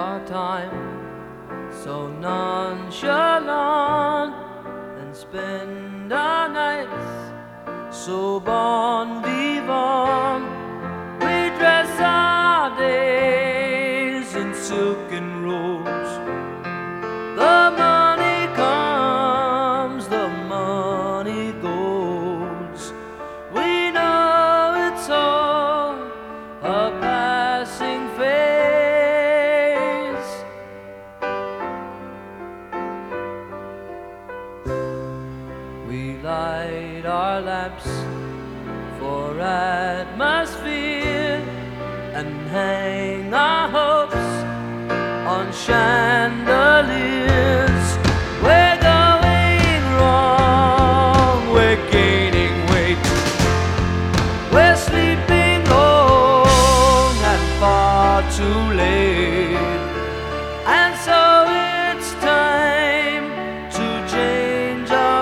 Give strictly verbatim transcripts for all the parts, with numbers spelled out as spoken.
our time so nonchalant and spend our nights so bon vivant. We dress our days in silk and rose. The money comes, the money goes. We know it's all a passing phase. We light our lamps for atmosphere and hang our hopes on chandeliers. We're going wrong, we're gaining weight. We're sleeping long and far too late. And so it's time to change our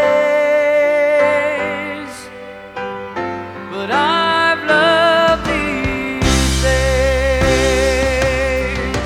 ways. But I've loved these days.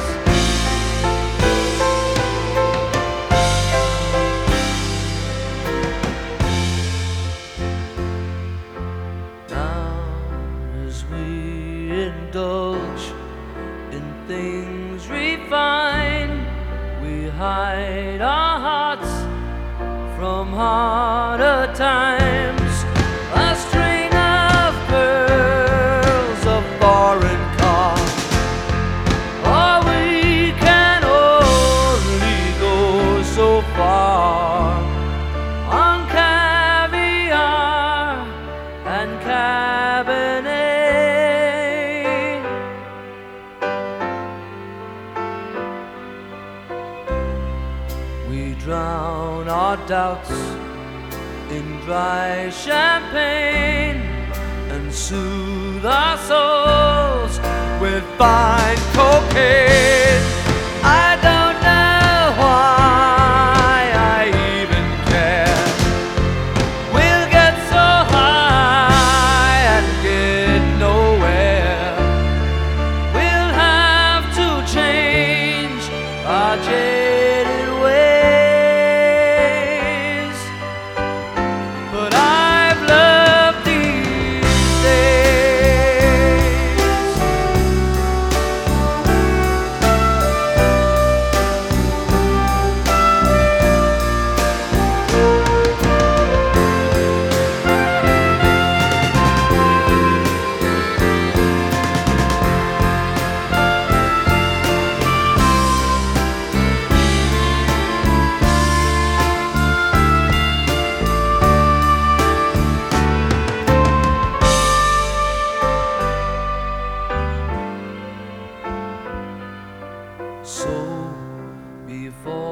Now as we indulge in things refined, we hide our hearts from harder times. A string of pearls, a foreign car, or we can only go so far on caviar and Cabernet. We drown our doubts in dry champagne and soothe our souls with fine cocaine. I don't know why I even care. We'll get so high and get nowhere. We'll have to change our jaded ways. But I've loved these days. So before